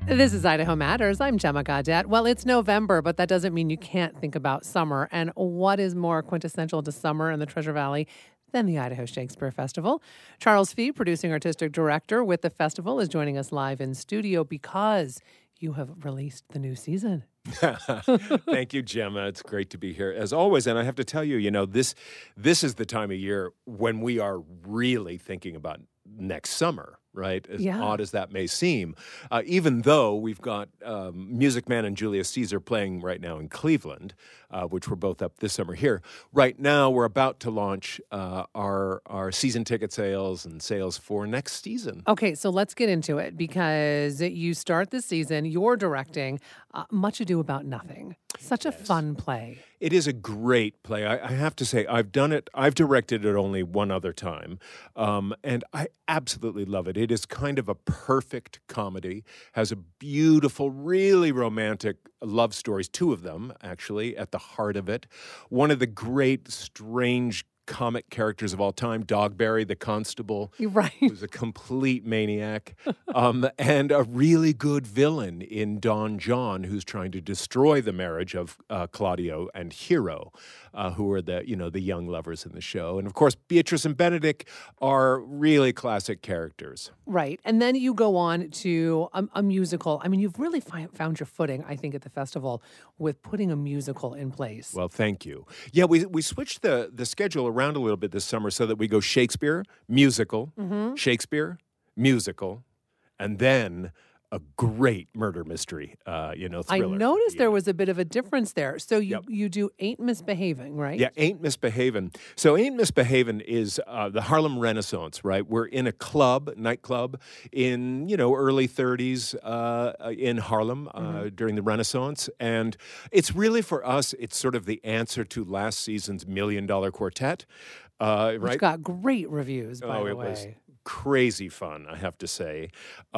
This is Idaho Matters. I'm Gemma Gaudet. Well, it's November, but that doesn't mean you can't think about summer. And what is more quintessential to summer in the Treasure Valley than the Idaho Shakespeare Festival? Charles Fee, producing artistic director with the festival, is joining us live in studio because you have released the new season. Thank you, Gemma. It's great to be here as always. And I have to tell you, this is the time of year when we are really thinking about next summer, right? As odd as that may seem. Even though we've got Music Man and Julius Caesar playing right now in Cleveland, which we're both up this summer here. Right now, we're about to launch our season ticket sales and sales for next season. Okay, so let's get into it because you start the season, you're directing Much Ado About Nothing. Such a fun play. It is a great play. I have to say, I've directed it only one other time, and I absolutely love it. It is kind of a perfect comedy, has a beautiful, really romantic love stories, two of them, actually, at the heart of it. One of the great, strange comic characters of all time, Dogberry, the constable, who's a complete maniac, and a really good villain in Don John, who's trying to destroy the marriage of Claudio and Hero, who are the young lovers in the show. And of course, Beatrice and Benedict are really classic characters. Right. And then you go on to a musical. I mean, you've really found your footing, I think, at the festival with putting a musical in place. Well, thank you. Yeah, we switched the schedule around a little bit this summer so that we go Shakespeare, musical, Shakespeare, musical, and then a great murder mystery, thriller. I noticed there was a bit of a difference there. So you do Ain't Misbehaving, right? Yeah, Ain't Misbehaving. So Ain't Misbehaving is the Harlem Renaissance, right? We're in a nightclub in, early 30s in Harlem during the Renaissance. And it's really, for us, it's sort of the answer to last season's $1 Million Quartet, right? Which got great reviews, by the way. Was crazy fun, I have to say.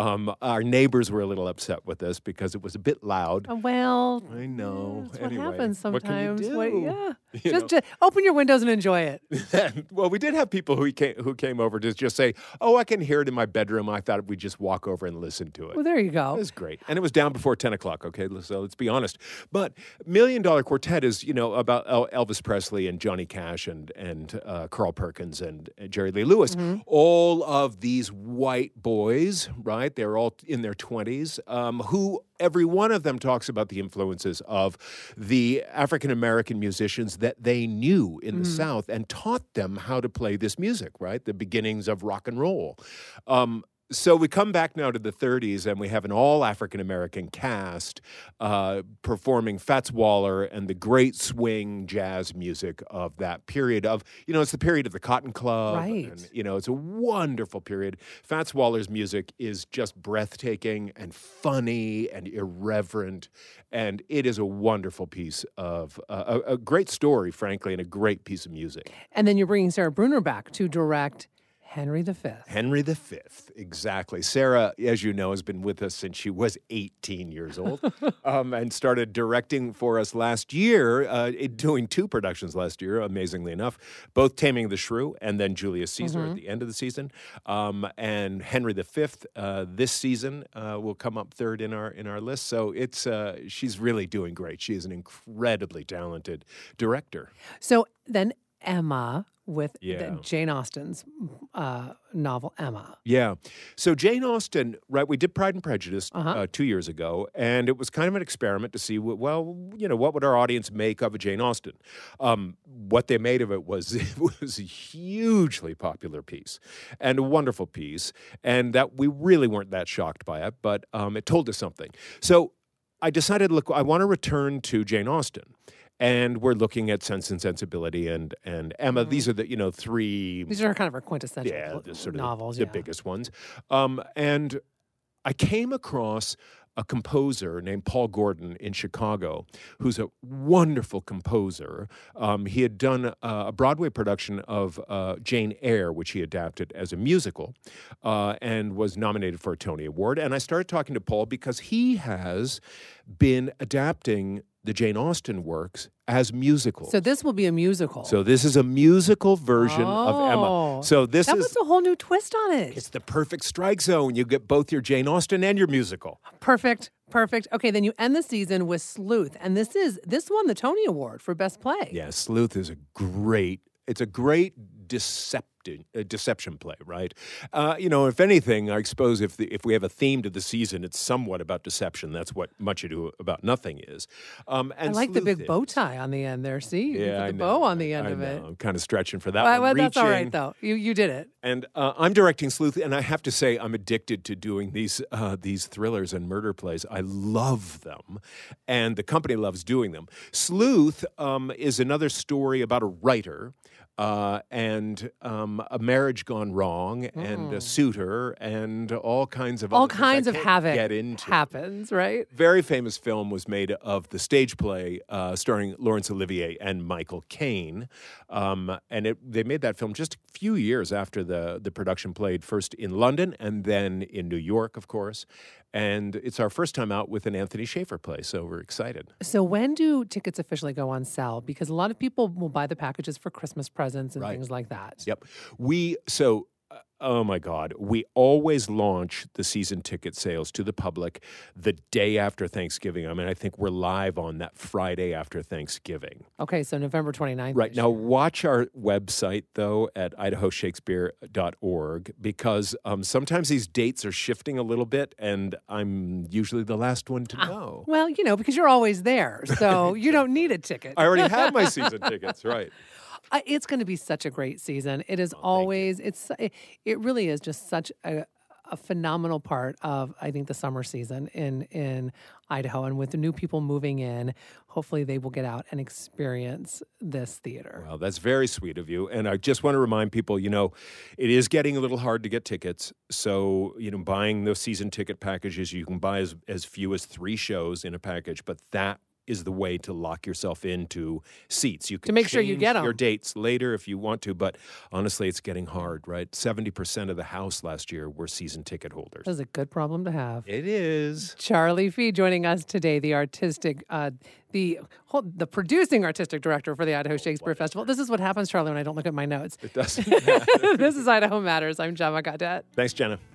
Our neighbors were a little upset with us because it was a bit loud. Well, I know. That's anyway, what happens sometimes. What can you do? Just open your windows and enjoy it. Well, we did have people who came over to just say, "Oh, I can hear it in my bedroom." I thought we'd just walk over and listen to it. Well, there you go. It was great, and it was down before 10 o'clock. Okay, so let's be honest. But $1 Million Quartet is about Elvis Presley and Johnny Cash and Carl Perkins and Jerry Lee Lewis, all of these white boys, right? They're all in their 20s, who every one of them talks about the influences of the African-American musicians that they knew in the South and taught them how to play this music, right? The beginnings of rock and roll. So we come back now to the 30s, and we have an all-African-American cast performing Fats Waller and the great swing jazz music of that period of, it's the period of the Cotton Club. Right. And, it's a wonderful period. Fats Waller's music is just breathtaking and funny and irreverent, and it is a wonderful piece of, a great story, frankly, and a great piece of music. And then you're bringing Sarah Bruner back to direct Henry V. Henry V, exactly. Sarah, as you know, has been with us since she was 18 years old and started directing for us last year, doing 2 productions last year, amazingly enough, both Taming the Shrew and then Julius Caesar at the end of the season. And Henry V this season will come up third in our list. So she's really doing great. She is an incredibly talented director. So then Emma with Jane Austen's novel, Emma. Yeah. So Jane Austen, right, we did Pride and Prejudice 2 years ago, and it was kind of an experiment to see, what would our audience make of a Jane Austen? What they made of it was a hugely popular piece and a wonderful piece, and that we really weren't that shocked by it, but it told us something. So I decided, look, I want to return to Jane Austen. And we're looking at Sense and Sensibility and Emma. These are the 3. These are kind of our quintessential novels. The biggest ones. And I came across a composer named Paul Gordon in Chicago, who's a wonderful composer. He had done a Broadway production of Jane Eyre, which he adapted as a musical, and was nominated for a Tony Award. And I started talking to Paul because he has been adapting the Jane Austen works as musicals. So this will be a musical. So this is a musical version of Emma. So this that is puts a whole new twist on it. it's the perfect strike zone. You get both your Jane Austen and your musical. Perfect. Okay, then you end the season with Sleuth, and this won the Tony Award for Best Play. Yeah, Sleuth is a great deception play, right? If anything, I suppose if we have a theme to the season, it's somewhat about deception. That's what Much Ado About Nothing is. And I like the Sleuth big bow tie on the end there. See, you Yeah, put the bow on the end of it. I'm kind of stretching for that Well, one. that's all right Reaching. though. You did it. And I'm directing Sleuth, and I have to say I'm addicted to doing these thrillers and murder plays. I love them, and the company loves doing them. Sleuth is another story about a writer and a marriage gone wrong, and a suitor, and all kinds of All other things kinds I of can't havoc get into. happens, right? Very famous film was made of the stage play starring Laurence Olivier and Michael Caine. They made that film just a few years after the production played first in London and then in New York, of course. And it's our first time out with an Anthony Schaefer play, so we're excited. So when do tickets officially go on sale? Because a lot of people will buy the packages for Christmas presents and things like that. Yep. Oh my God. We always launch the season ticket sales to the public the day after Thanksgiving. I mean, I think we're live on that Friday after Thanksgiving. Okay, so November 29th. Right. Now, watch our website, though, at idahoshakespeare.org, because sometimes these dates are shifting a little bit, and I'm usually the last one to know. Well, because you're always there, so you don't need a ticket. I already have my season tickets, right. It's going to be such a great season. It is always, it really is just such a phenomenal part of, I think, the summer season in Idaho. And with the new people moving in, hopefully they will get out and experience this theater. Well, that's very sweet of you. And I just want to remind people, it is getting a little hard to get tickets. So, buying those season ticket packages, you can buy as few as 3 shows in a package, but that is the way to lock yourself into seats. You can to make sure you get them. Your dates later if you want to, but honestly, it's getting hard, right? 70% of the house last year were season ticket holders. That's a good problem to have. It is. Charlie Fee joining us today, the producing artistic director for the Idaho Shakespeare Festival. This is what happens, Charlie, when I don't look at my notes. It doesn't matter. This is Idaho Matters. I'm Gemma Gaudette. Thanks, Jenna.